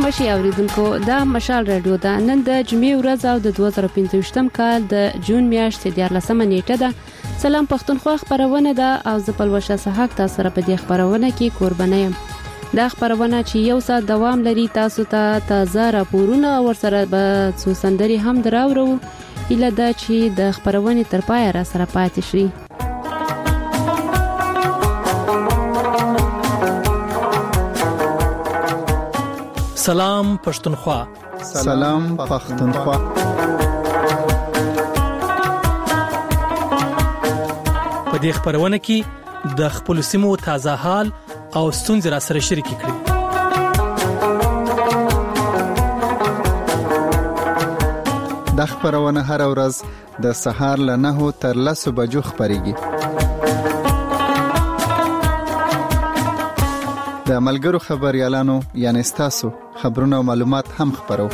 مشي اوریدونکو دا مشال رادیو دا نن د جمعې ورځ او د 2025م کال د جون میاشتې 14 نیټه ده. سلام پښتونخوا خبرونه ده او زه پلوشه صحاک تاسو سره په دې خبرونه کې قربانه یم. دا خبرونه چې یو ساعت دوام لري تاسو ته تازه راپورونه او سره به څو سندري هم دراوړو. اله دا چې د خبرونه تر پای را سره پاتې شي. سلام پښتونخوا. سلام پښتونخوا. په دې خبرونه کې د خپل سیمو تازه حال او ستونزې را سره شریک کړئ. د خبرونه هر ورځ د سهار له 9 تر 10 بجو خبريږي. د ملګرو خبريالانو یعنی تاسو خبرونه او معلومات هم خبرو.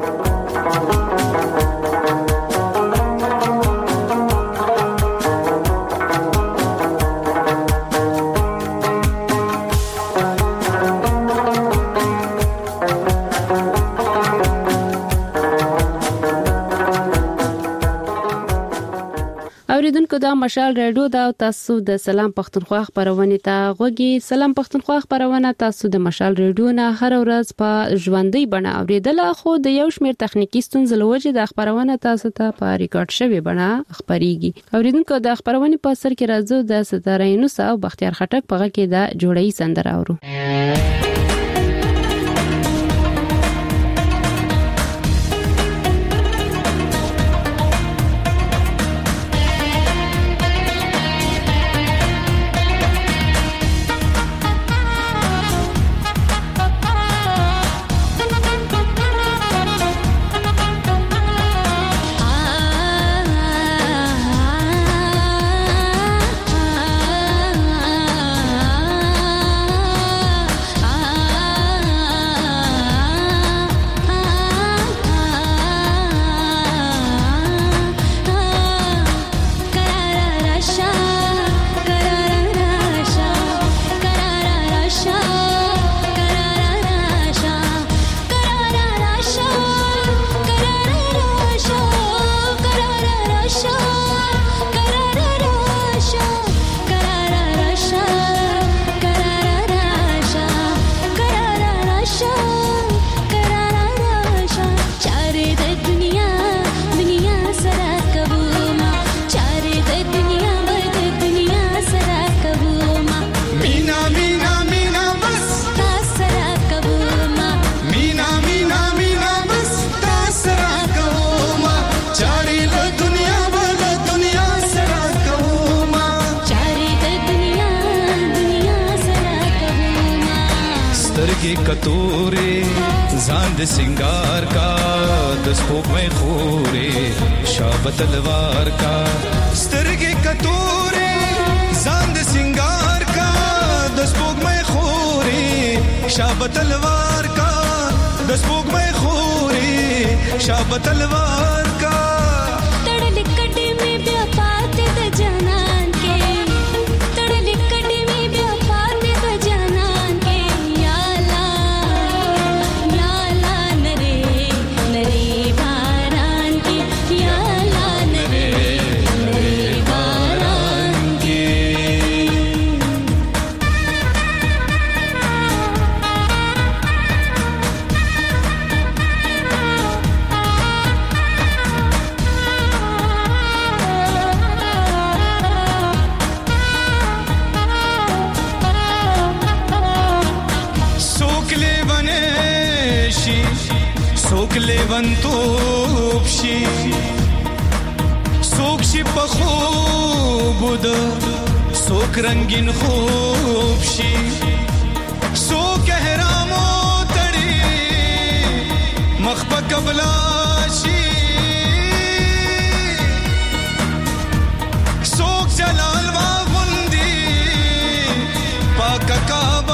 اوریدونکو دا مشال رادیو دا تاسو د سلام پښتونخوا خبرونه ته غوږی. سلام پښتونخوا خبرونه تاسو د مشال رادیو نه هر ورځ په ژوندۍ بڼه اوریدل، خو د یو شمېر تخنیکی ستونزې لوجه د خبرونه تاسو ته په ریکارډ شوی بڼه خبريږي. اوریدونکو د خبرونه په سر کې راځو د ستاره یونس او بختیار خټک په غږ کې دا جوړی سندره اورو. کتورې ځان د سنگار کا د سپوږمۍ خورې شابه تلوار کا سترګې کتورې ځان د سنگار کا د سپوږمۍ خورې شابه تلوار کا د سپوږمۍ خورې شابه تلوار کا تړلې کټې مې بیا پاتې د جانان کې تړلې کټې مې بیا پاتې د جانان کې څوک لیونتوب شي څوک شي په خوب د څوک رنگین خوب شي څوک احرامو تړي مخ په قبلا شي څوک جلال واغوندي پاک کعبه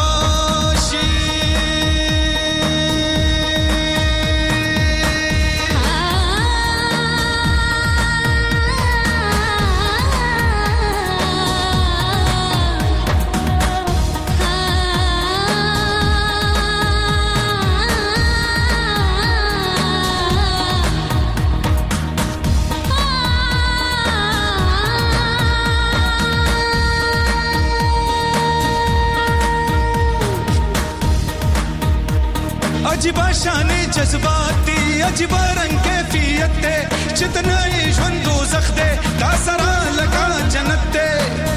عجیب شان جذباتي عجیب رنگ کیفیت ته جتنا ژوند دوزخ ده تا سره لگا جنت ته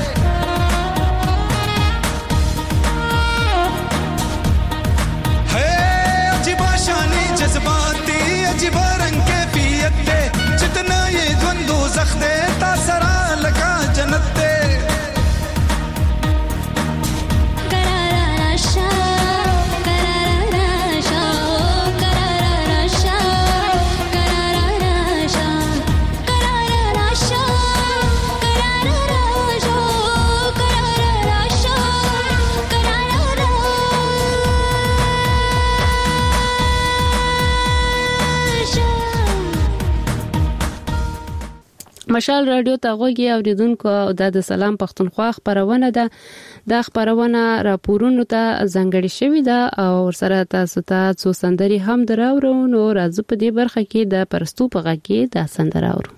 عجیب شان جذباتي عجیب رنگ کیفیت ته جتنا ژوند دوزخ ده تا سره لگا جنت ته مشال رادیو ته غوږی اوریدونکو او د سلام پښتونخوا خبرونه ده د خبرونه راپورونو ته ځانګړي شوې ده او ورسره تاسو ته څو سندري هم دراوړو نو راځو په دې برخه کې د پرستو په غږ کې د سندراورو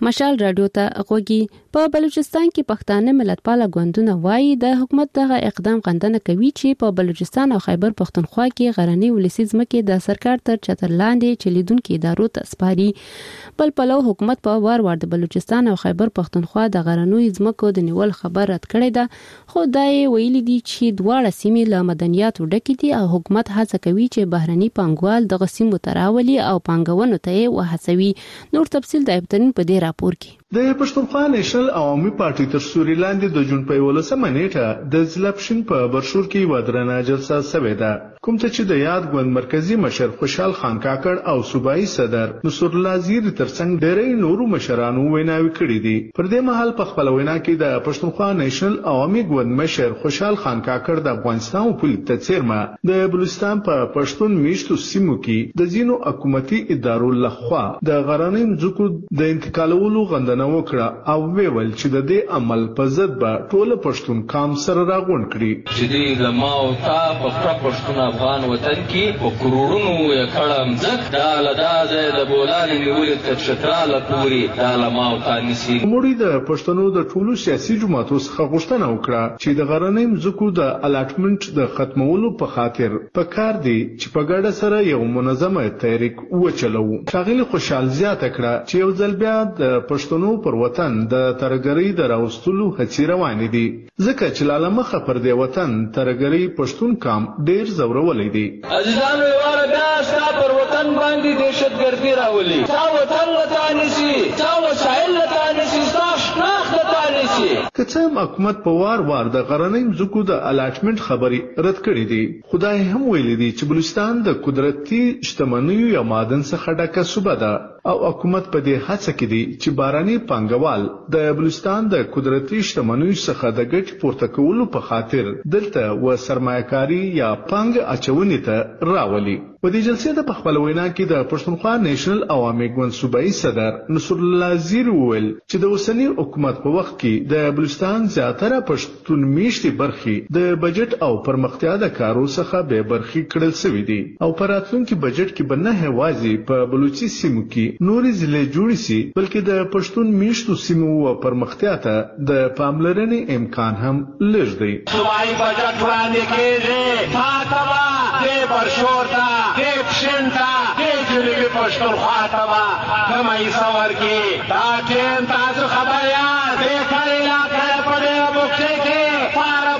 مشال رادیو ته غوږی. په بلوچستان کې پښتانه ملتپاله ګوندونه وایي د حکومت دغه اقدام غندنه کوي چې په بلوچستان او خیبر پښتونخوا کې غرنی ولسی ځمکې د سرکار تر چتر لاندې چلیدونکو ادارو ته سپاري. بل پلو حکومت په وار د بلوچستان او خیبر پښتونخوا د غرنوي ځمکو د نیول خبر رد کړی ده، خو دا یې ویلي دي چې دواړه سیمې له مدنیاتو ډکې دي او حکومت هڅه کوي چې بهرني پانګوال دغه سیمو ته راولي او پانګونو ته یې وهڅوي. نور تفصیل د ابتدین په دې راپور کې. د پښتونخوا نېشنل عوامي پارټي تر سوري لاندې د جون په 11 نیټه د ځلپشن په برشور کې یو درنه جلسه شوې ده، کوم ته چې د یاد ګوند مرکزی مشر خوشحال خان کاکړ او صوبایي صدر نصر الله زیر ترڅنګ ډېری نورو مشرانو ویناوي کړې دي. پر دې مهال په خپل وینا کې د پښتونخوا نېشنل عوامي ګوند مشر خوشحال خان کاکړ د افغانستان په تڅیرمه د بلوچستان په پښتون میشتو سیمو کې د ځینو حکومتي ادارو لخوا د غرنۍ ځکو د انتقالولو غندنه وکړه او ویل چې د دې عمل په ضد به ټول پښتون قام سره راغون کړي چې دې د ما او تا په پښتون افغان وطن کې په کروڑونو یې کړم ځکه دا لدازه د بولان نیولې تر شتراله پوری دا لما او تا نسی. موږ د پښتنو د ټولو سیاسي جماعتو څخه غوښتنه وکړه چې د غرنۍ ځکو د الاټمنټ د ختمولو په خاطر په کار دی چې په ګډه سره یو منظمه تحریک وچلو. ښاغلي خوشحال زیاته کړه چې یو ځل بیا د پښتنو پر وطن د ترګری د راوستلو هڅې روانې دي، ځکه چې لاله مخه پر دې وطن ترګری پښتون قام ډیر زورولې دي. عزیزانو یواره بیا ستا پر وطن باندې دهشتګردي راولي، ستا وطن لته نشي، ستا وسایل لته نشي، ستا شناخت لته نشي. که څه هم حکومت په وار د غرنۍ ځمکو د الاټمنټ خبرې رد کړې دي، خدای هم ویلي دي چې بلوچستان د قدرتي شتمنیو یا معدن څخه ډکه صوبه ده او حکومت په دې هڅه کې دي چې باراني پانګوال د بلوچستان د قدرتي شتمنیو څخه د ګټې پورته کولو په خاطر دلته و سرمایه‌کاري یا پانګ اچونې ته راولي. په دې جلسې د خپل وینا کې د پښتونخوا نېشنل عوامي ګوند صوبایي صدر نصر الله زیر وویل چې د اوسنی حکومت په وخت کې د بلوچستان زیاتره پښتون میشتي برخې د بجټ او پرمختیا د کارو څخه به برخې کړل شوې دي او په راتلونکي بجټ کې به نه هوازي په بلوچي سیمو کې نورې ضلع جوړې شي بلکې د پښتون میشتو سیمو او پرمختیا ته د پاملرنې امکان هم لږ دی. صوبایي بجټ وړاندې کېږي فاطمه دې برشورتا دې پښنتا دې جنوبي پښتونخوا ته کومه حصه ورکړي. دا ټیم تاسو خبر یاست دې کار علاقه په دې بوکسې کې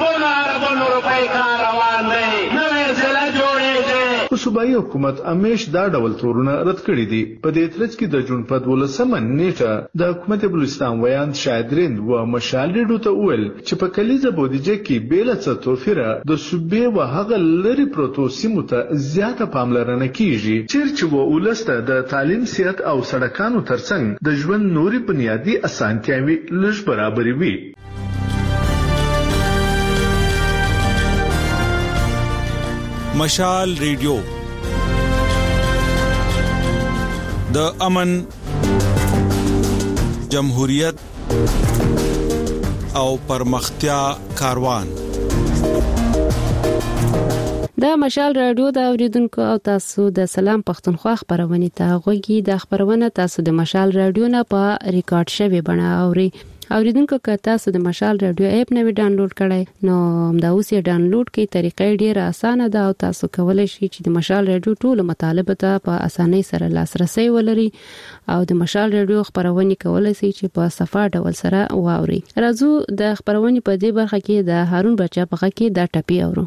عربونو روپۍ کار روان دی، نوې ضلع جوړېږي. خو صوبایي حکومت همیش دا ډول تورونه رد کړي دي. په دې ترڅ کې د جون په 12 نیټه د حکومت بلوچستان ویاند شاهدرین و مشال ډیډو ته وویل چې په کلیزه بودیجه کې بیل څه توفیره د صوبې و هغه لري پروتو سیمو ته زیاته پاملرنه کیږي چیرې و ولسته د تعلیم، صحت او سړکانو ترڅنګ د ژوند نوري بنیادی اسانتیاوي لږ برابرې وي. مشال ریډیو د امن، جمهوریت او پرمختیا کاروان. د مشال رادیو د اوریدونکو او تاسو د سلام پښتونخوا خبرونه ته غوږی. د خبرونه تاسو د مشال رادیو نه په ریکارډ شوی بڼه اوري. اوریدونکو که تاسو د مشال رادیو اپ نه ډاونلوډ کړئ نو دا اوس یې ډاونلوډ کړئ. طریقې ډیره اسانه ده او تاسو کولای شئ چې د مشال رادیو ټول مطالب ته په اسانۍ سره لاسرسي ولري او د مشال رادیو خبرونه کولای شئ چې په صفه ډول سره واوري. راځو د خبرونه په دې برخه کې د هارون بچا په خکه کې دا ټپی اورو.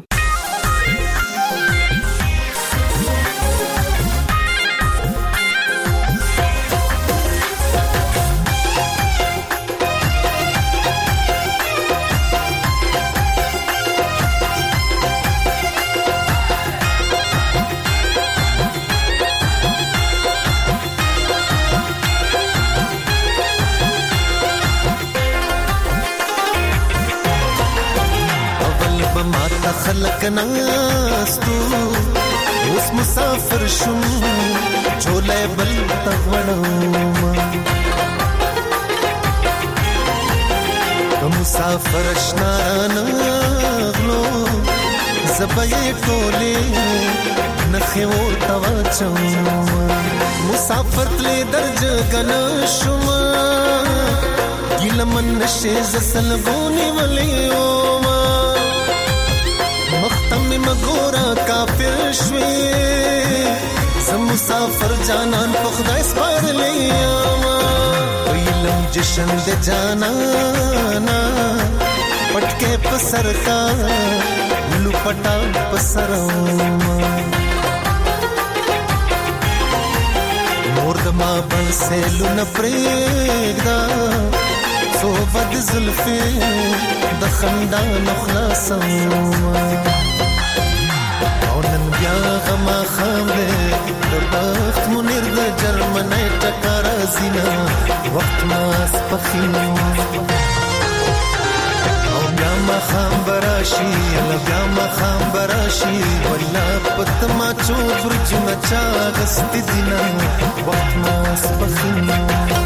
خلق ناستو اوس مسافر شوم چولې بل تغړم مسافر شنان غلو زبې ټولې نخو توا چوم مسافر مسافر تلی درج گنا شما گیل من نشی زسل بونی ولیوما مختم مگورا کافر شوی زم مسافر جانان پخدا اسپار لیاما ویلم جشن دے جانانا پٹکے پسر کا لپٹا پسروما مردما بل سے لن پریگدا سو بد زلفی دخندان اخلاصوما اونن بیا غما خاملے دربخت منیر دا جرمنی ٹکارا زینا وقت ماس پخینو بیا خام براشي الله بیا خام براشي ولا پت ما چو برج نچا غست دینا وقت ما سبخینو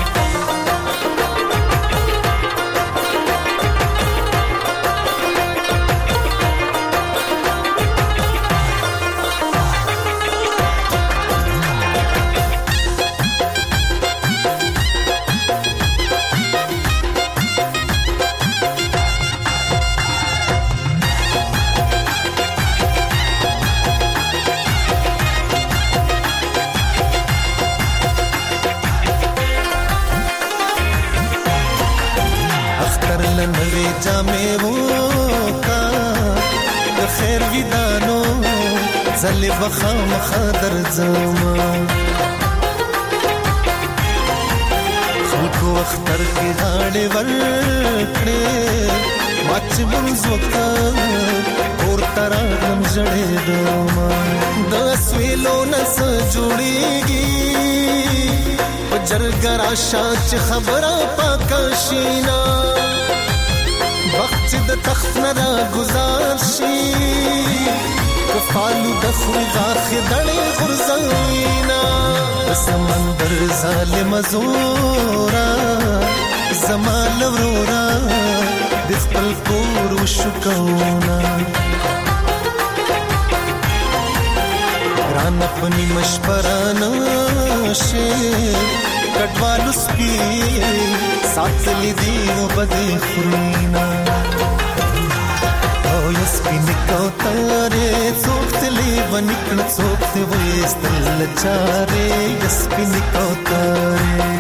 زلی بخام خادر زما خلقو اختر کی غاڑی ورکڑی ماچ بنز وقتا اور تراغم جڑی دوما دس ویلو نس جوڑی گی جرگر آشاچ خبرہ پاکاشینا وقت د تخت نرا گزار شی کفالو دخوی غاخ دڑی غرزائینا سمندر ظالم زورا زمال ورورا دخپل کور وشکونا ران اپنی مشپرانا شیر کٹوالو سپی ساتھ لی دیو بدی خورینا یسپی نکو تارے سوکت لی ونکن سوکت ویستل چارے یسپی نکو تارے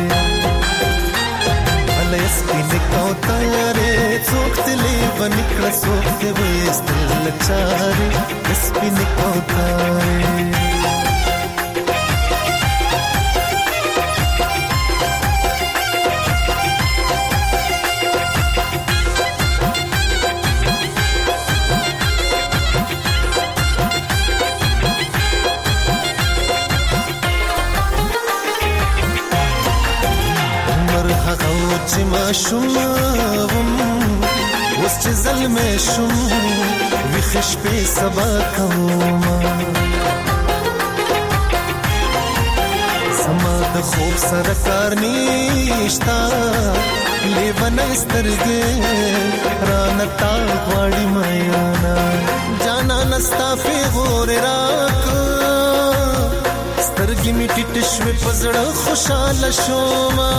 یسپی نکو تارے سوکت لی ونکن سوکت ویستل چارے یسپی نکو تارے چې ما شوم اوس چې ظلمې شوم ویښ شپې سبا کومه زما د خوب سره کار نشته لیونۍ سترګې رانه تا غواړي میانا جانانه ستا پیغور راکړه سترګې مې ټیټ شوې په زړه خوشحاله شومه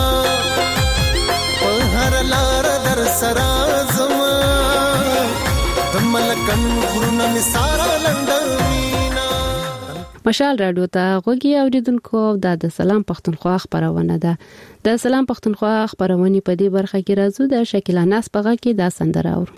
هر لار در سرا زما ملکن غرونه می سارا لندوینا مشال رادیو ته غوږی اوریدونکو د سلام پښتونخوا خبرونه ده د سلام پښتونخوا خبرونه په دې برخه کې راځو د شکیلا ناس پغه کې د سندره اورو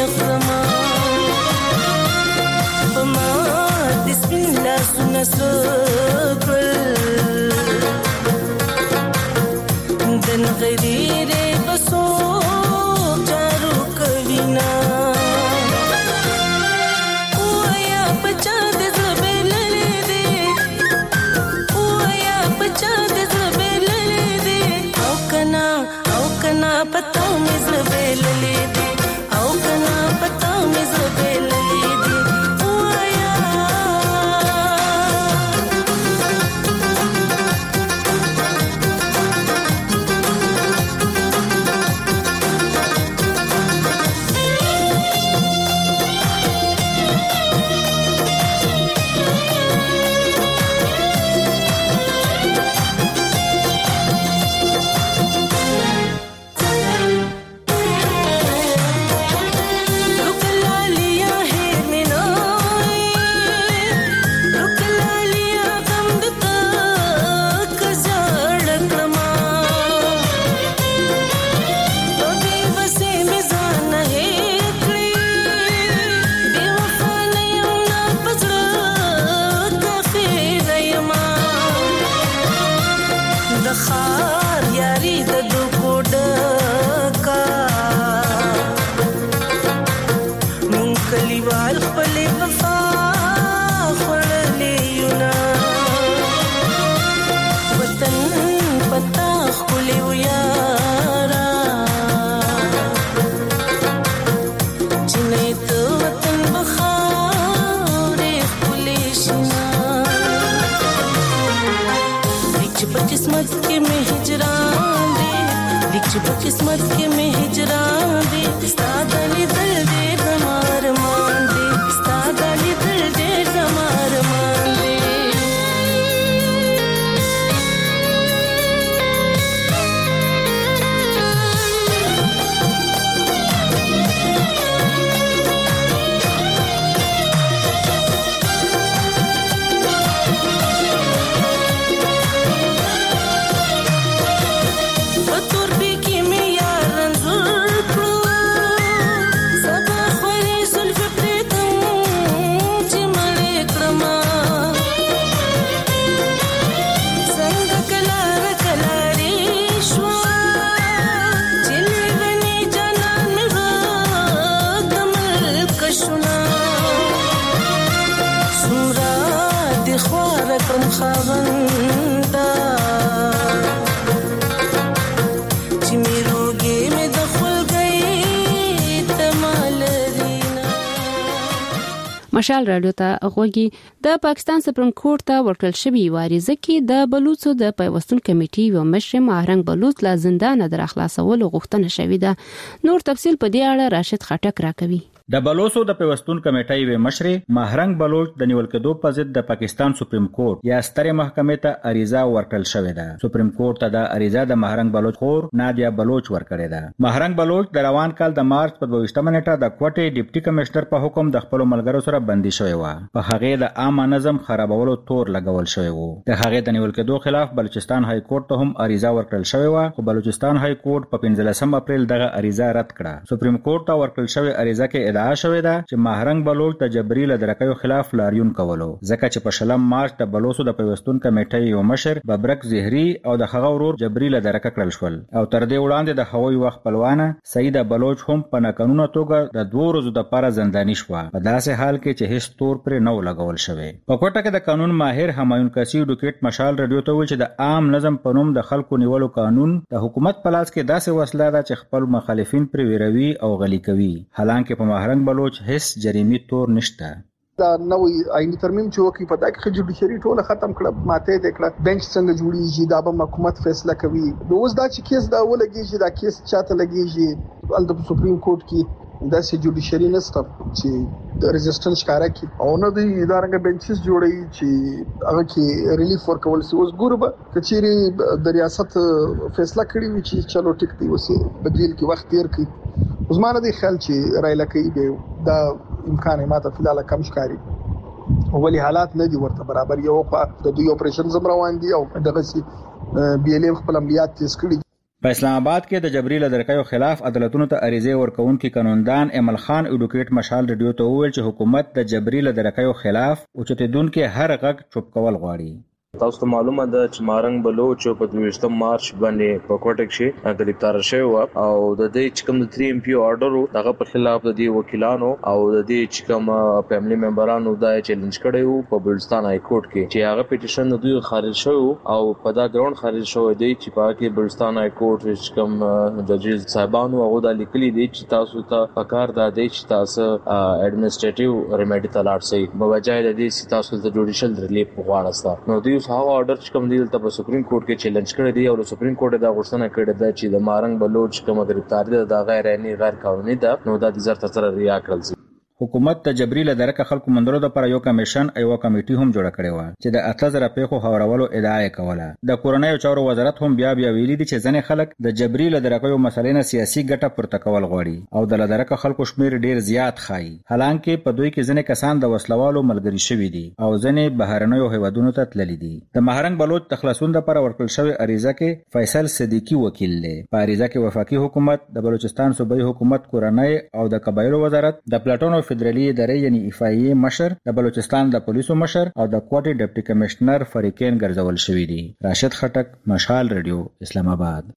So وطن غریر بسو چارو کوینا اویا بچا د زبل دې اویا بچا د زبل دې او کنا پتا مې زبل دې او کنا پتا مې زبل دې किस्मत के में हिजरान दे स्तादली दिल दे जमार मान दे स्तादली दिल दे जमार मान दे مشال رادیو ته غوږی د پاکستان سپریم کورټ ته ورکړل شوی عریضه کې د بلوچو د پیوستون کمیټې و مشر ماهرنګ بلوچ لا زندان در اخلاصولو غوښتنه شوې ده. نور تفصیل په دې اړه راشد خټک راکوي. د بلوچو د پیوستون کمیټې و مشر ماهرنګ بلوچ د نیول کېدو په ضد د پاکستان سپریم کورټ یا ستره محکمې ته عریضه ورکړل شوې ده. سپریم کورټ ته د عریضه د ماهرنګ بلوچ خور نادیا بلوچ ورکړې ده. ماهرنګ بلوچ د روان کال د مارچ په 22 نیټه د کوټې ډیپټي کمشنر په حکم د خپل ملګرو سره بندي شوی و. په هغه د عام نظم خرابولو تور لګول شوی و. د هغه د نیول کېدو خلاف بلوچستان های کورټ ته هم عریضه ورکړل شوی و، خو بلوچستان های کورټ په 15 اپریل دغه عریضه رد کړه. سپریم کورټ ته ورکړل شوی عریضه کې ادعا شوی ده چې ماهرنګ بلوچ د جبري لدرکیو خلاف لاریون کولو، ځکه چې په شلم مارچ د بلوچو د پیوستون کمیټې یو مشر ببرک زهري او د هغه ورور جبري لدرکه کړل شول، او تر دې وړاندې د هوایي وخت پلوانه سیده بلوچ هم په ناقانونه توګه د 2 ورځو لپاره زنداني شو، په داسې حال کې چې هیڅ تور پر نو لګول شوی. په کوټه کې د قانون ماهر همایون کسی ډوکټ مشال رادیو ته ویل چې د عام نظم په نوم د خلکو نیولو قانون د حکومت په لاس کې داسې وسله ده چې خپل مخالفین پر ویروي او غلي کوي، حالانکه په ماهرنګ بلوچ هیڅ جریمي تور نشته. دا نوې آئینی ترمیم چې وکړي په دا کې جوډیشري ټوله ختم کړه، ماته دې کړه، بنچ څنګه جوړیږي دا به حکومت فیصله کوي. اوس دا چې کیس دا ولګیږي، دا کیس چاته لګیږي د سپریم کورټ کې دا سې جوډیشري نسته چې د ريزिस्टنس ښکارا کی او نه دی ادارنګ بنچز جوړي چې هغه کې ریلیف ورکول سي. اوس ګوربه کچيري د ریاست فیصله کړی وي چې چلو ټیک دی اوس بدیل کې وخت تیر کړي. اوس مانه دی خیال چې رایله کوي به دا امکان ماته فلال کم ښکاری، ولی حالات نه دي ورته برابر. یو په د دوی اپریشن زم روان دي او دغه سي بي ال خپل عملیات تیز کړي. په اسلام آباد کې د جبري لدرکیو خلاف عدالتونو ته عریضه ورکوونکي قانوندان امل خان اډوکیټ مشال رادیو ته وویل چې حکومت د جبري لدرکیو خلاف اوچتیدونکو هر غږ چوپ کول غواړي. تاسو ته معلومه ده چې مارنګ بلوچ په 23 مارچ باندې په کوټک شي گرفتار شوی او د دې چې کوم د 3 MP آرډر هغه په خلاف د دې وکیلانو او د دې چې کوم فیملی ممبرانو دا چیلنج کړی په بلوچستان های کورټ کې چې هغه پټیشن د دوی خارج شو او په دا ګراوند خارج شو دی چې په کې بلوچستان های کورټ چې کوم ججز صاحبانو هغه د لیکلي دي چې تاسو ته پکار دا دی چې تاسو اډمنسټریټیو ریمیډي تلاړ سي بوجای د دې چې تاسو د جوډیشل ریلیف غواړئ نو دوی هغه آرډر چې کوم دی ته سپریم کورټ کې چیلنج کړی دی او سپریم کورټ دا غوښتنه کړې ده چې د مارنګ بلوچ کوم گرفتاری ده غیر عیني غیر قانوني ده نو دا د زر تر ریا کړل شي حکومت ته جبري له درکه خلکو مندرو د پر یو کمیشن ایو کمیټي هم جوړ کړی و چې د 8000 پیښو خبرولو ادعا کوله د کورونای چارو وزارت هم بیا ویلي دي چې ځنې خلک د جبري له درکه یو مسلې نه سیاسي ګټه پورته کول غواړي او د درکه خلکو شمیر ډیر زیات خای حالانکه په دوی کې ځنې کسان د وسلوالو ملګری شوي دي او ځنې بهرنیو هیوادونو ته تللي دي د مهرنګ بلوچ تخلصون د پر ورکل شوی اریزه کې فیصل صدیقی وکیل دی په اریزه کې وفاقي حکومت د بلوچستان صوبایي حکومت کورونای او د قبایلو وزارت د پلاټونو فدرالي ادارې یعنی ایفای مشر د بلوچستان د پولیسو مشر او د کوټي ډیپټي کمشنر فریقین ګرځول شوی دي راشد خټک مشال ریډیو اسلام آباد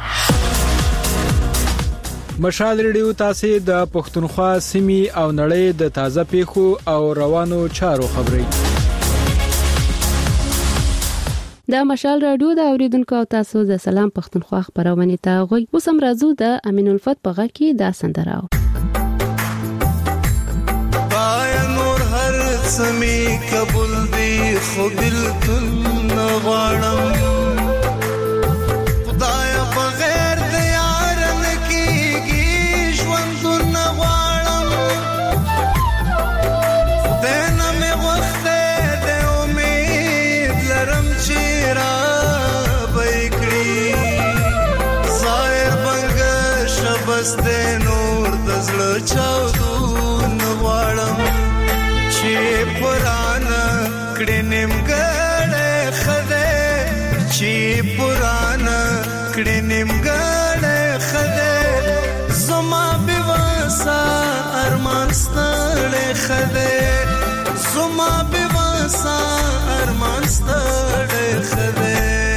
مشال ریډیو تاسو د پښتونخوا سیمې او نړۍ د تازه پیښو او روانو چارو خبري د مشال رادیو د اوریدونکو تاسو د سلام پښتونخوا خبرونه ته غوي وسم راځو د امین الفت په غږ کې دا سندراو سمی قبول دی خو بالکل نغواړم خدای بغیر د یار نکیږي ژوند نغواړم خدای نه مې وخت د امید لرم چې را بېکړي ظاهر بنګ شبس د نور د زړه چاودو نغواړم چې پرانا کړه نیمګړې خده چې پرانا کړه نیمګړې خده زما بواسا ارمان ستړې خده زما بواسا ارمان ستړې خده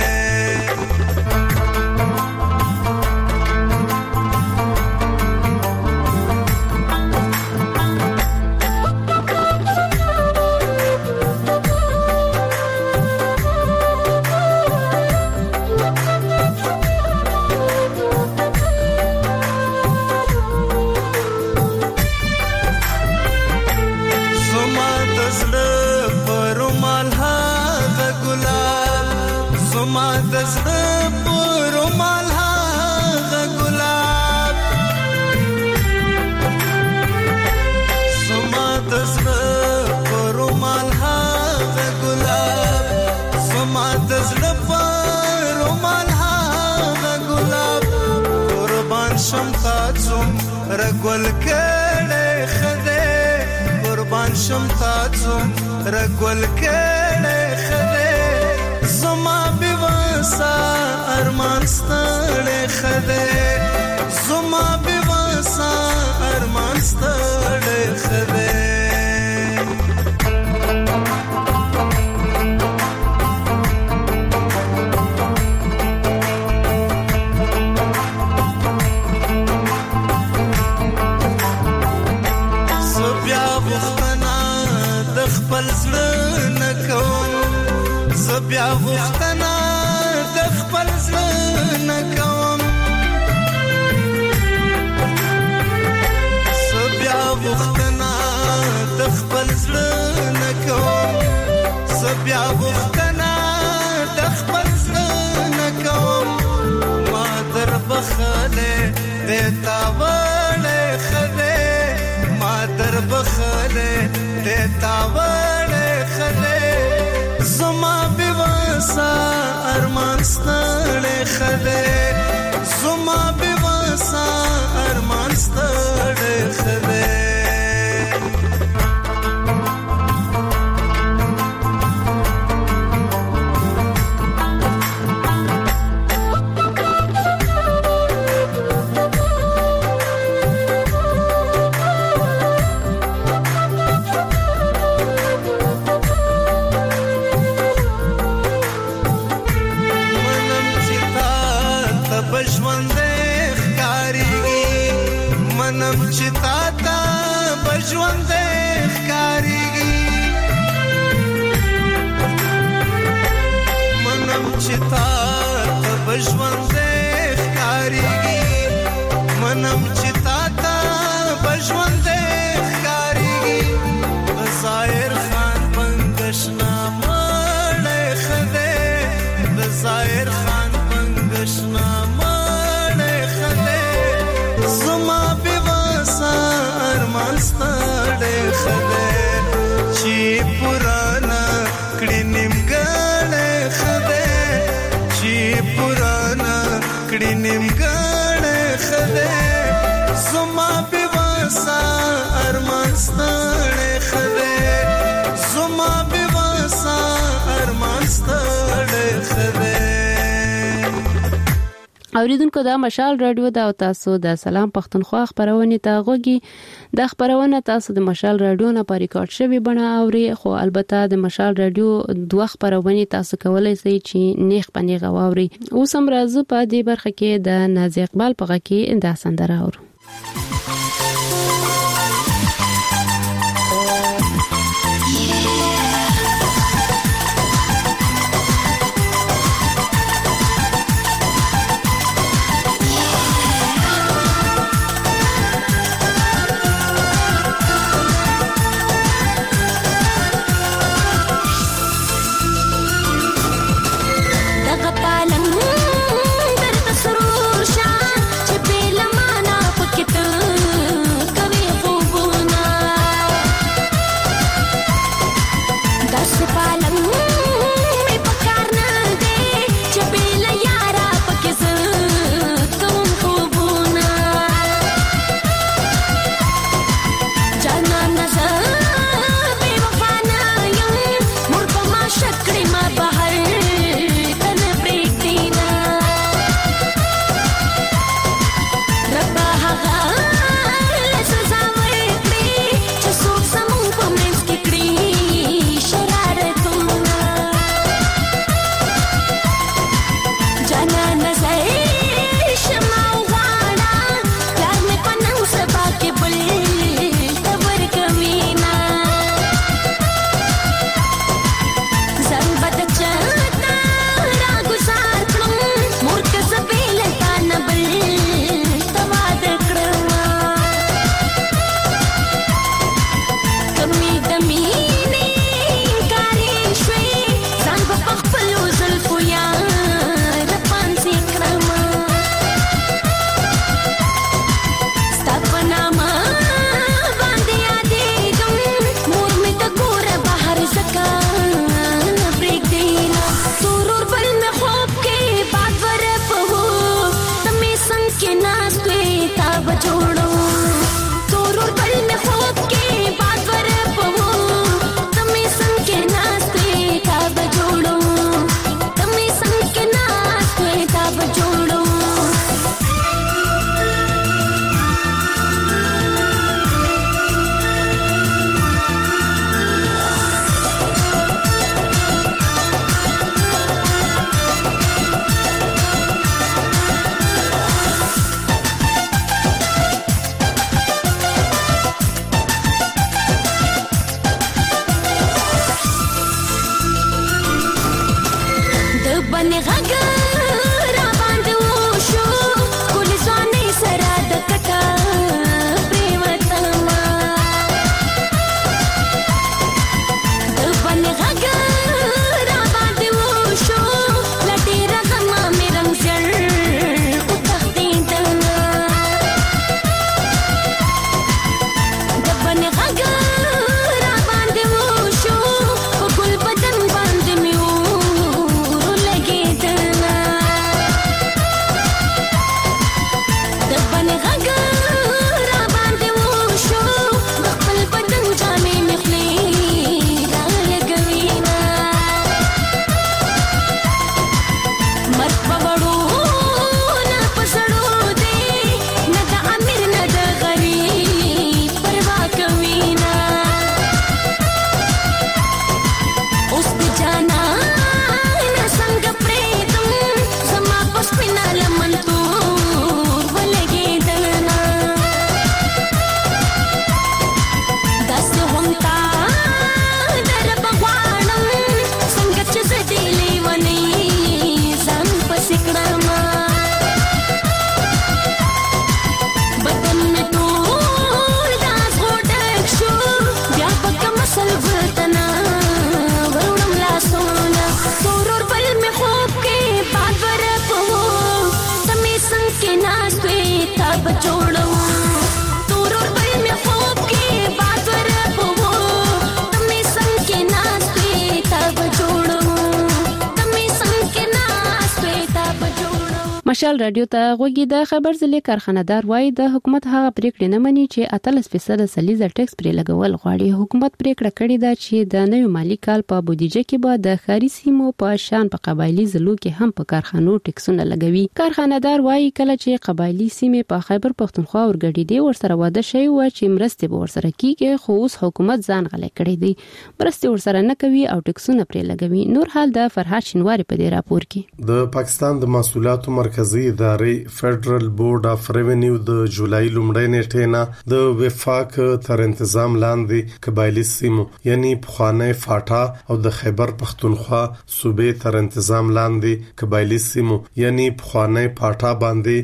رګول کړه خده قربان شم تاسو رګول کړه خده زما بواسا ارمان ستړې خده زما بواسا ارمان ستړې خده بیا غوښتنه د خپل ځل نه کوم بیا غوښتنه د خپل ځل نه کوم بیا غوښتنه د خپل ځل نه کوم ما در بخله دیتا وړه خله ما در بخله دیتا وړه خله زما بواسا ارمان ستړې خده زما بواسا ارمان ستړې خده بژوندې ښکاریږي منم چې تا ته بژوندې ښکاریږي منم چې تا ته بژوندې ښکاریږي منم چې تا ته بژوندې ښکاریږي ظاهر خان پنګشنامه خدای د ظاهر خان پنګشنامه خدای زما بواسا ارمان ستړې خدای چې پرانا کړي نیمګړې خدای چې پرانا کړي نیمګړې خدای زما بواسا ارمان ستړې خدای زما بواسا ارمان ستړې خدای. اوریدونکو دا مشال رادیو دا تاسو د سلام پښتونخوا خبرونه ته غوږی د خبرونه تاسو د مشال رادیو نه په ریکارډ شوی بڼه اوري خو البته د مشال رادیو دوه خبرونه تاسو کولای شئ چې نیخ پنیغه واوري. اوس هم راځو په دې برخه کې د نازي اقبال په غږ کې د سندره اورو. دغه پالنګ درته سرور شان چې په لمانه کې ناس وي تا بچوړو تور په مې خوب کې بازار پوو تمې څنګه کې ناس وي تا بچوړو تمې څنګه کې ناس وي تا بچوړو. مشال رادیو ته غوږی د خبر ځلې کارخانه‌دار وایي د حکومت هغه پریکړه نه مني چې 13% سلیزه ټیکس پرې لګول غواړي. حکومت پریکړه کړې ده چې د نوي مالی کال په بودیجه کې به د ښاري سیمو په شان په قبایلی ضلعو کې هم په کارخانو ټیکسونه لګوي. کارخانه‌دار وایي کله چې قبایلی سیمې په خیبر پښتونخوا ورګډېدې ورسره واده شوی و چې مرستې به ورسره کیږي، خو اوس حکومت ځان غلی کړی دی، مرستې ورسره نه کوي او ټیکسونه پرې لګوي. نور حال د فرحات شینواری په دې راپور کې. د پاکستان د محصولاتو مرکزی ادارې فدرل بورډ اف ریونیو د جولای لومړۍ نیټې نه د وفاق تر تنظیم لاندې قبایلی سیمو یعنی پخوانی فاټا او د خیبر پښتونخوا صوبې تر تنظیم لاندې قبایلی سیمو یعنی پخوانی فاټا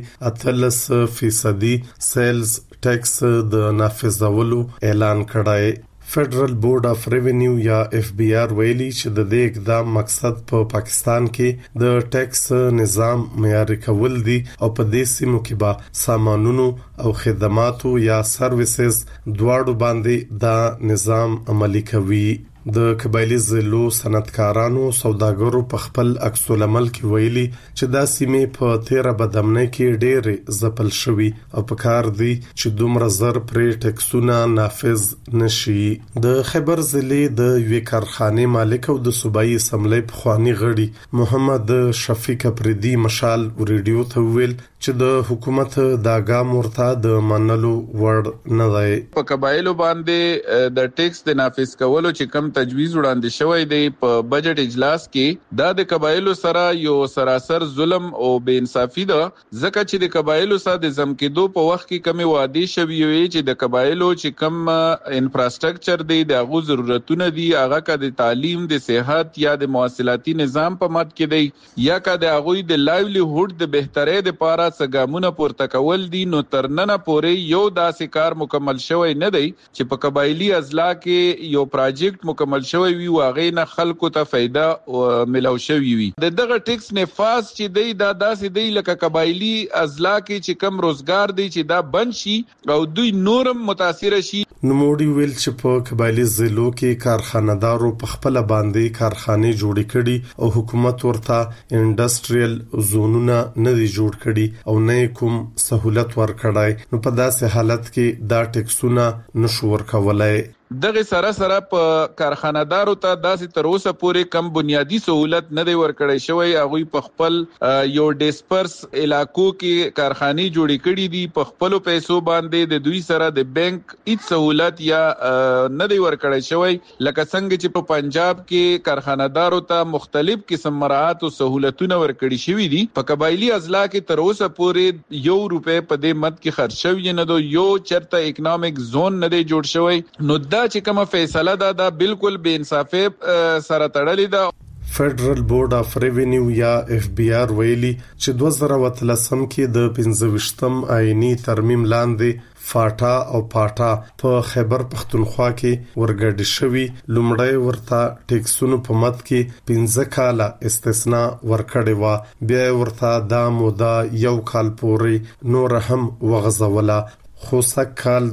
باندې 18% سیلز ټیکس د نافذولو اعلان کړی. فدرل بورډ اف ریونیو یا اف بی آر ویلي چې د دې اقدام مقصد په پاکستان کې د ټیکس نظام معیاري کول دي او په دې سیمو کې به سامانونو او خدماتو یا سرویسز دواړو باندې دا نظام عملي کوي. د قبایلی ضلعو صنعتکارانو سوداګرو په خپل عکس العمل کې ویلي چې دا سیمې په 13 بدامنۍ کې ډېر ځپل شوی او په کار دی چې دومره زر پرې ټیکسونه نافذ نشي. د خیبر ضلع د یوې کارخانې مالک او د صوبایي اسمبلی پخوانی غړي محمد شفیق اپریدي مشال ریډیو ته ویل چې د حکومت دا ګام ورته د منلو وړ نه دی. په قبایلو باندې د ټیکس د نافذ کولو چې کم تجویز وړاندې شوی دی په بجټ اجلاس کې دا د قبایلو سره یو سراسر ظلم او بے انصافي ده، ځکه چې د قبایلو سره د زم کېدو په وخت کې کمی وعده شوی وي چې د قبایلو چې کم انفراستراکچر دی د هغه ضرورتونه دي، هغه کا د تعلیم، د صحت یا د مواصلاتي نظام په مد کې دی یا کا د هغه د لایولیهود د بهترۍ لپاره څنګه پورته کول دي. نو ترننه پورې یو داسې کار مکمل شوی نه دی چې په قبایلی اضلاع کې یو پروجیکټ مکمل شوی وي واغې نه خلکو ته فائدہ ملو شوی وي. دغه ټیکس نفاذ چې دی دا داسې دی لکه قبایلی اضلاع کې چې کم روزګار دی چې دا بند شي او دوی نورم متاثر شي. نوموړي ویل چې په قبایلی ضلعو کې کارخانه‌دارو په خپل باندې کارخانې جوړې کړي او حکومت ورته انډستریل زونونه نه دی جوړ کړي او نه کوم سہولت ورکړای. نو په داسې حالت کې دا ټیکسونه نشو ورکولای. دغه سره په کارخانه‌دارو ته داسې تر اوسه پورې کم بنیادی سہولت نه دی ورکړی شوی. هغه په خپل یو ډیسپرس علاقو کې کارخانې جوړې کړې دي، په خپل پیسو باندې د دوی سره د بانک هیڅ سہولت یا نه دی ورکړی شوی. لکه څنګه چې په پنجاب کې کارخانه‌دارو ته مختلف قسم مراعات او سہولتونه ورکړي شوی دي، په قبایلی اضلاع کې تر اوسه پورې ₹1 په دې مد کې خرج شوی نه دی، یو چرته اکونومیک زون نه دی جوړ شوی. نو چې کومه فیصله دا بالکل بے انصافي سره تړلې ده. فدرل بورډ اف ریونیو یا اف بی آر ویلي چې 2013 کې د 25م آئینی ترمیم لاندې فاټا او پاټا په خیبر پښتونخوا کې ورګډ شوی لومړی ورته ټیکسونو په مد کې 15 کاله استثناء ورکړې و، بیا ورته دا موده یو کال پورې نور هم وغځوله. خو سکال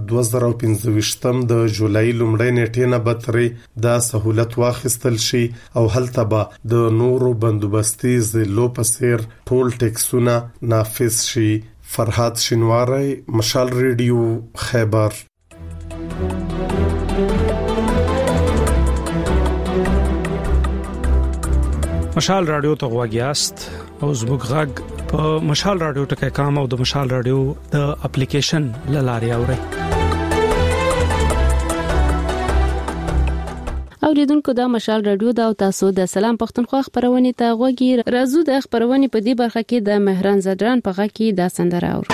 2015 د جولای لومړۍ نیټې نه بتري دا سہولت واخیستل شي او هلته به د نورو بندوبستي ضلعو په څیر ټول ټیکسونه نافذ شي. فرحات شینواری، مشال ریډیو، خیبر. مشال رادیو ته غواګیاست او زموږ غږ په مشال رادیو ټکي کام او د مشال رادیو د اپلیکیشن لاري اوري. اوریدونکو دا مشال رادیو دا او تاسو د سلام پښتونخوا خبرونه ته غوږی راځو. د خبرونه په دې برخه کې د مهران زدران په غږ کې دا سندره اورو.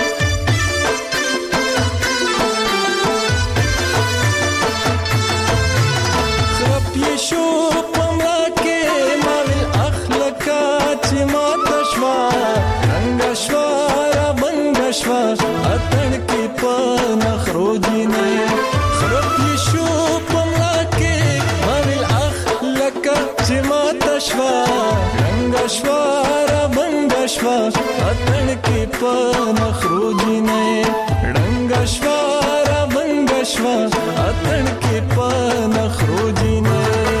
اتن کی پانا خروجی نه خراب یشو پملا کې مال اخلک چې ما تشوا رنگ شوا را بنگ شوا اتن کې په نخروجي نه ډنګ شوا را بنګ شوا اتن کې په نخروجي نه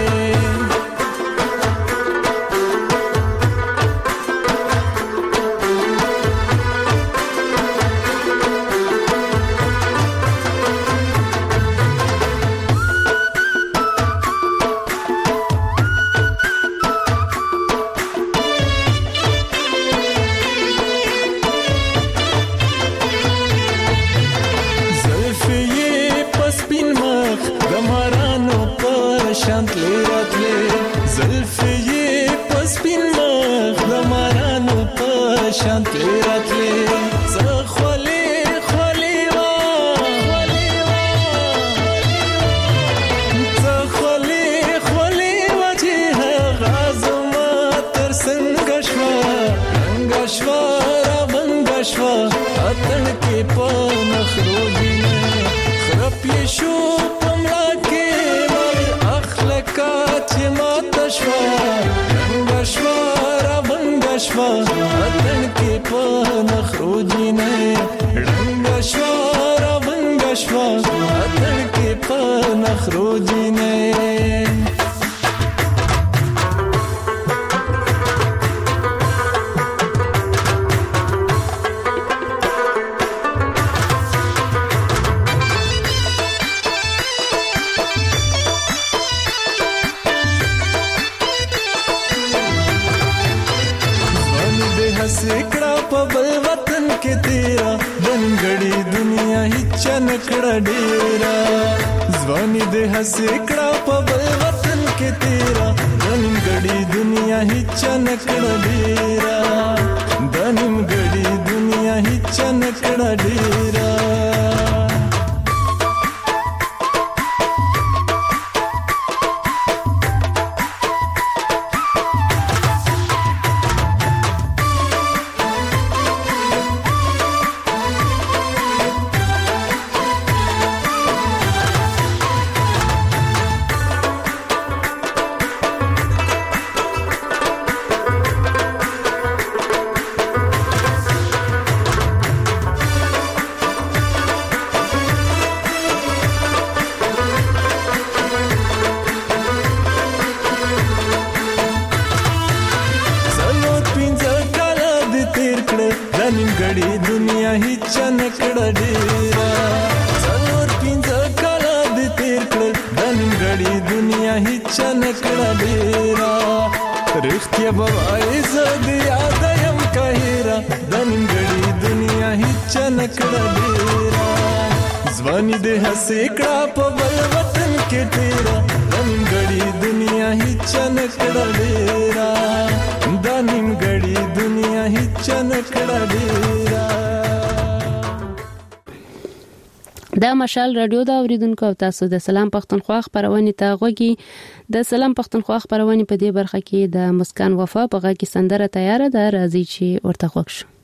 دا مشال رادیو دا اوریدونکو تاسو د سلام پښتونخوا خبرونه ته غوږی د سلام پښتونخوا خبرونه په دې برخه کې د مسکان وفا په غږ کې سندره تیار ده راځي چې ورته خوښ شو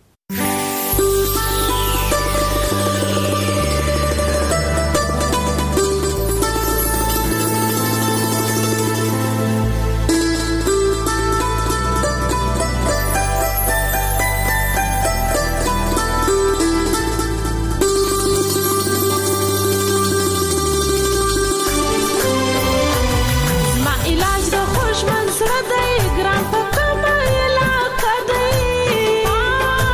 ګران په کومه علاقه دی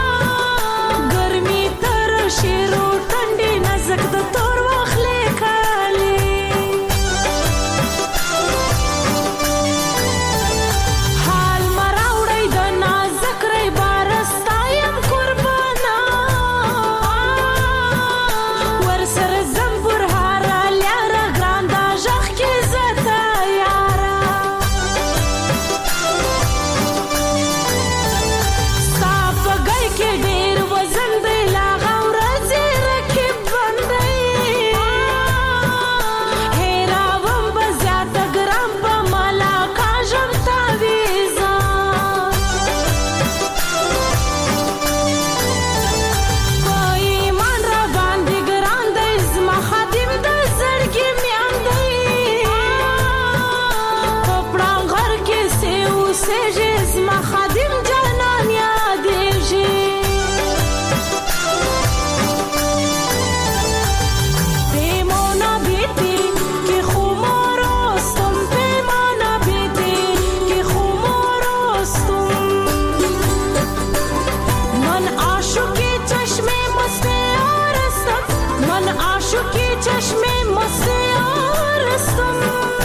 आशुकी चश्मे मस्ते और रस्तम मन आशुकी चश्मे मस्ते और रस्तम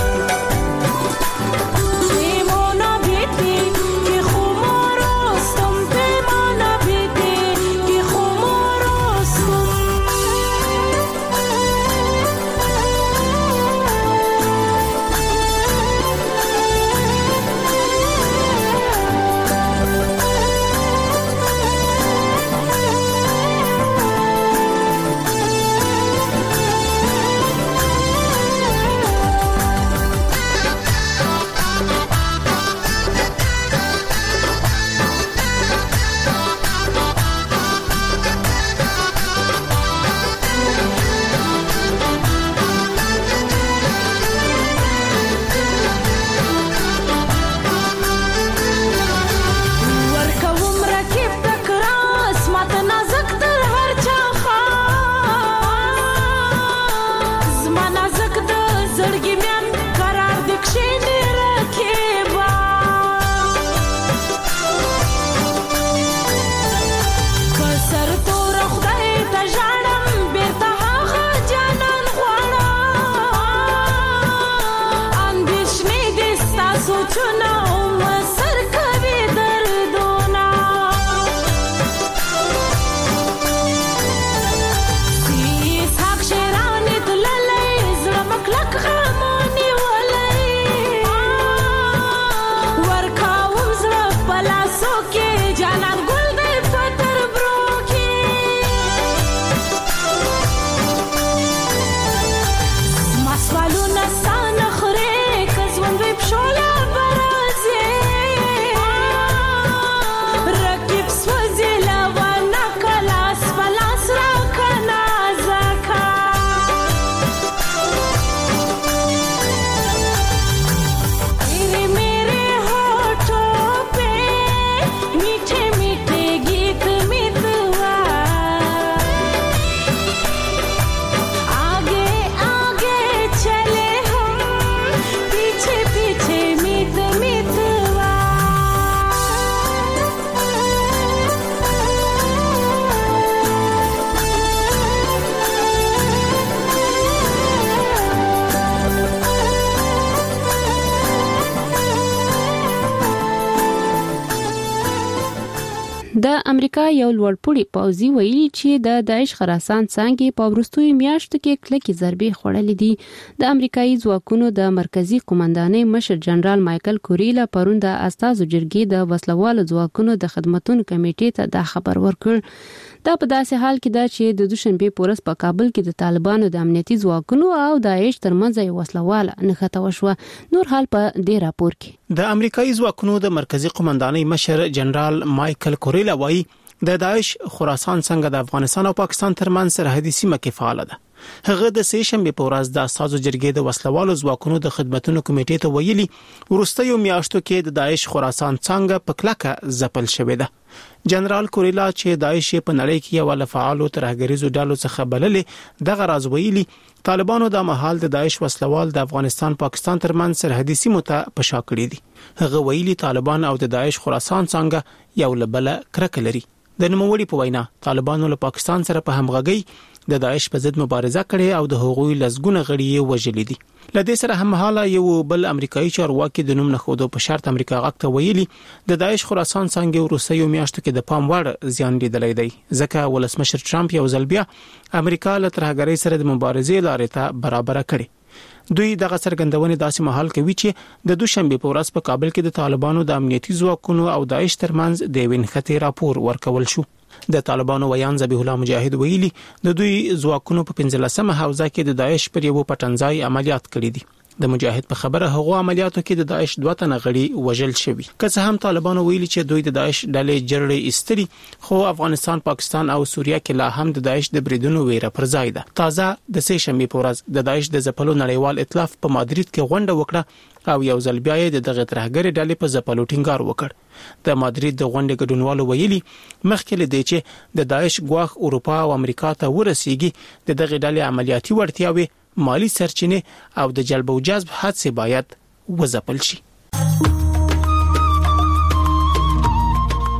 د امریکا یو لوړپوړی پوځي ویلي چې د داعش خراسان څنګه په وروستیو میاشتو کې کلکې ضربې خوړلې دي. د امریکایي ځواکونو د مرکزی قومندانۍ مشر جنرال مایکل کوریلا پرون د استازو جرګې د وسلوالو ځواکونو د خدماتو کمیټې ته دا خبر ورکړ. دا په داسې حال کې ده چې د دوشنبه پورس په کابل کې د طالبانو د امنیتي ځواکونو او داعش ترمنځ یو وسلواله نښته وشوه. نور حال په دې راپور کې د امریکایي ځواکونو د مرکزی قومندانۍ مشر جنرال مایکل کوریلا وایي د داعش خراسان څنګه د افغانستان او پاکستان ترمنځ سرحدي سیمه کې فعال ده. هغه د سې شنبه په ورځ د استازو جرګې د وسلوالو ځواکونو د خدماتو کمیټې ته ویلي ورستیو میاشتو کې د داعش خراسان څنګه په کلکه ځپل شوې ده. جنرال کوریلا چې داعش په نړۍ کې یو له فعالو ترهګریزو ډلو څخه بللې دغه راز ویلي طالبانو د محل د داعش وسلوال د افغانستان پاکستان ترمنځ سرحدي سیمو ته پشا کړی دي. هغه ویلي طالبان او د داعش خراسان څنګه یو له بل کرکه لري. د نوموړي په وینا طالبانو له پاکستان سره په همغږي د داعش په ضد مبارزه کړې او د هغوی لزګونه غړي وژلې دي. لدې سره هم حاله یو بل امریکایي چارواکي د نوم نخودو په شرط امریکا غاکته ویلي د داعش خراسان څنګه روسیو میاشتو کې د پام وړ زیان لیدلې دی ځکه ولسمشر ټرمپ یو ځل بیا امریکا له ترهګرۍ سره د مبارزې لارې ته برابر کړي. دوی دغه څرګندونې داسې مهال کوي چې د دوشنبه په ورځ په کابل کې د طالبانو د امنیتي ځواکونو او داعش ترمنځ د وینخته راپور ورکول شو. د طالبانو ویان ذبیح الله مجاهد ویلي د دوی ځواکونو په 15مه حوزه کې د داعش پر یو پټنځای عملیات کړي دي. د مجاهد په خبره هغه عملیاتو کې د داعش 2 تنه غړي وژل شوي. که څه هم طالبانو ویلي چې دوی د داعش ډلې جرړې استري خو افغانستان پاکستان او سوریه کې لا هم د داعش د بریدونو ویره پر ځای ده. تازه د سې شنبه په ورځ د داعش د ځپلو نړیوال ائتلاف په مادرید کې غونډه وکړه او یو ځل بیا د دغه ترهګری ډلې په ځپلو ټینګار وکړ. د مادرید د غونډې ګډونوالو ویلي مخکې لدی چې د داعش غواخ اروپا او امریکا ته ورسیږي د دغه ډلې عملیاتي وړتیاوي مالی سرچینه او د جلب او جذب هڅې باید وځپل شي.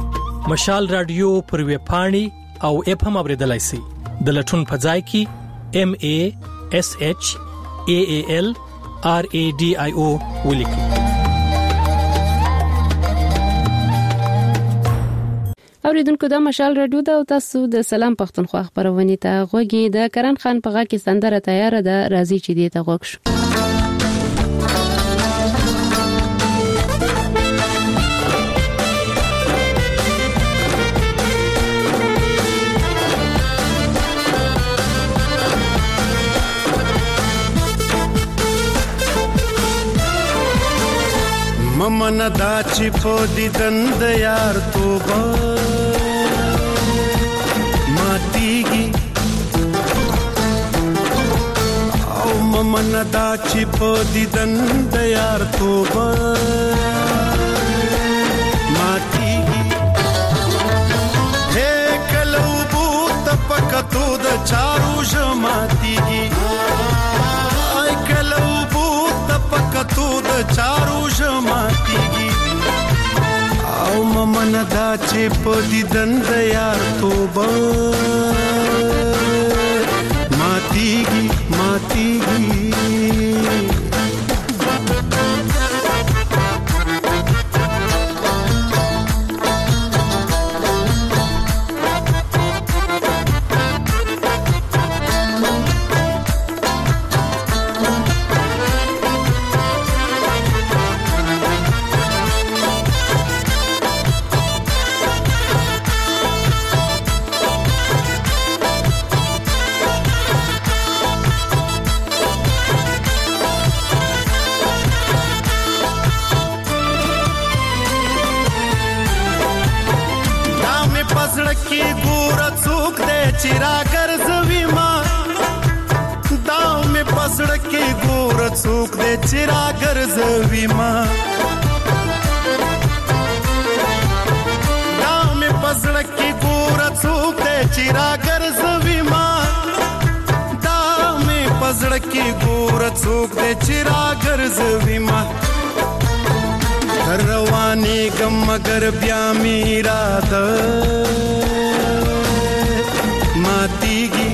مشال رادیو پر ویب پاڼې او اپ هم اوریدلای شئ د لټون په ځای کې MASHALRADIO ولیکئ. اوریدونکو دا مشال رادیو دا او تاسو د سلام پښتونخوا خبرونه ته غوږی د کرن خان په غا کې سندره تیار ده راځي چې دې ته غوښ ممن دا چې په دیدن د یار توبه ماتیږي او ممن دا چې په دیدن د یار توبه ماتیږي هې کلو بو تپکتو د چارو ژماتیږي ay کلو بو تپکتو د چارو ژماتیږي او ممن دا چې په دیدن د یار توبه ماتیږي ماتیږي चिरा गर्जवी मा दाव में पसड़ के गोर चूक दे चिरा गर्जवी मा दाव में पसड़ के गोर चूक दे चिरा गर्जवी मा दाव में पसड़ के गोर चूक दे चिरा गर्जवी मा रवानी गम मगर ब्या मेरा द मातीगी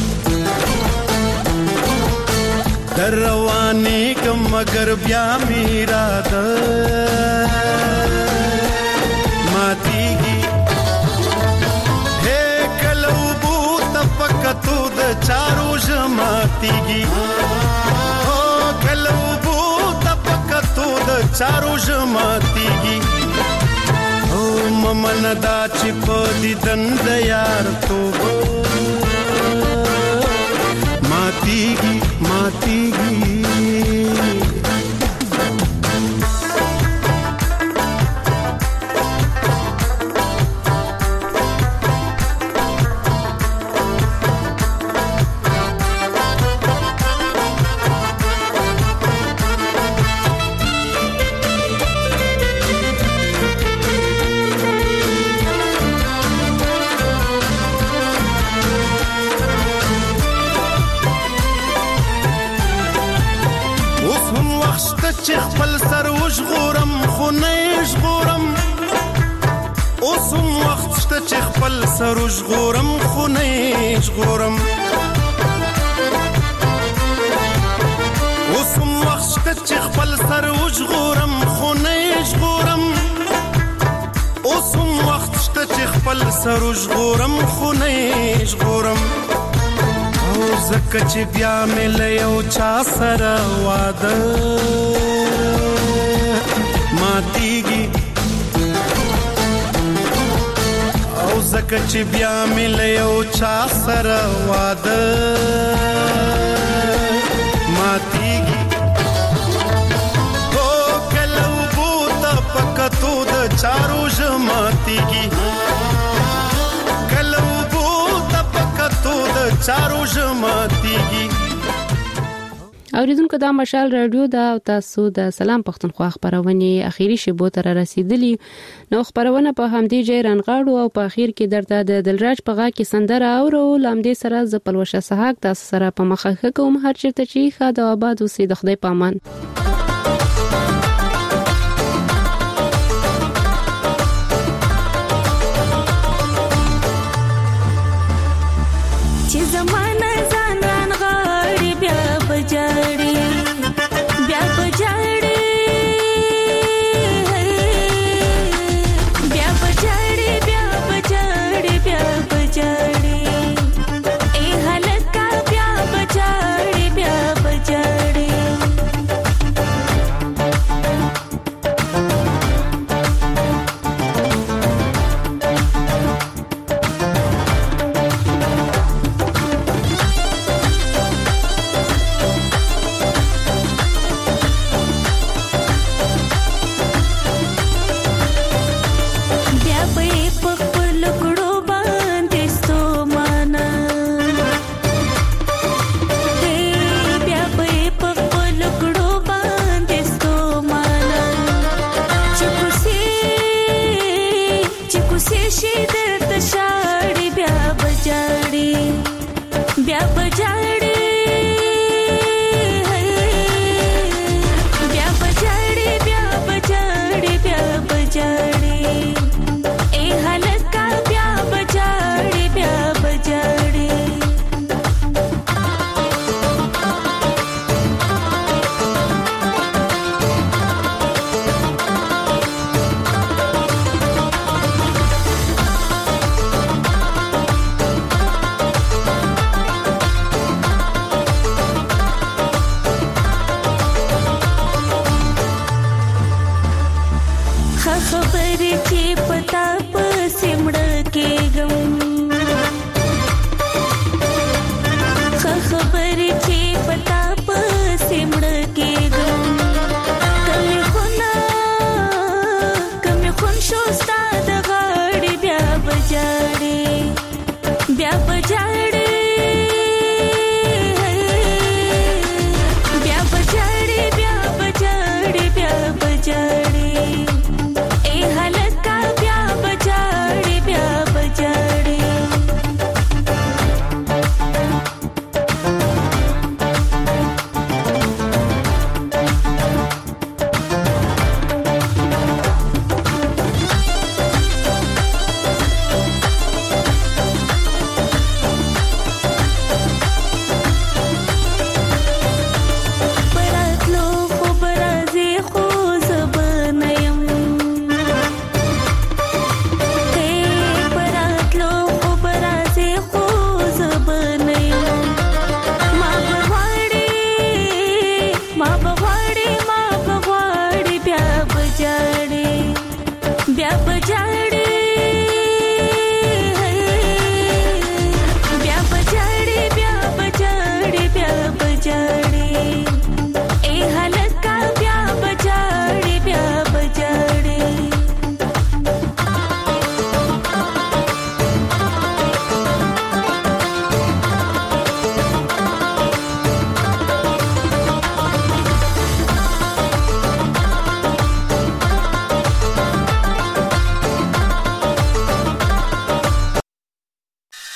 दरवाने कम मगर ब्या मेरा द मातीगी हे कलौ बूत पकतू द चारू जमातीगी हो कलौ बूत पकतू द चारू जमातीगी ओ ममन दा चिप दी दंद यार तो मातीगी मातीगी خپل سر وژغورم خو نه ژغورم اوسم وخت شته چې خپل سر وژغورم خو نه ژغورم اوسم وخت شته چې خپل سر وژغورم خو نه ژغورم اوسم وخت شته چې خپل سر وژغورم خو نه ژغورم زکه چې بیا مې له یو چا سره واده ماتیږي او زکه چې بیا مې له یو چا سره واده ماتیږي او کله وبوته پکتو د چارو ژماتیږي کله وبوته پکتو د چارو ژماتیږي. اوریدونکو دا مشال رادیو دا او تاسو د سلام پښتونخوا خبرونه اخیری شبو تر رسیدلی نو خبرونه په همدې ځای رانغاړو او په اخیر کې درته د دلراج په غا کې سندره اورو لامدې سره ز پلوشه سحاق تاسو سره په مخه کوم هر چیرته چې خاده آباد اوسې د خدای پامان.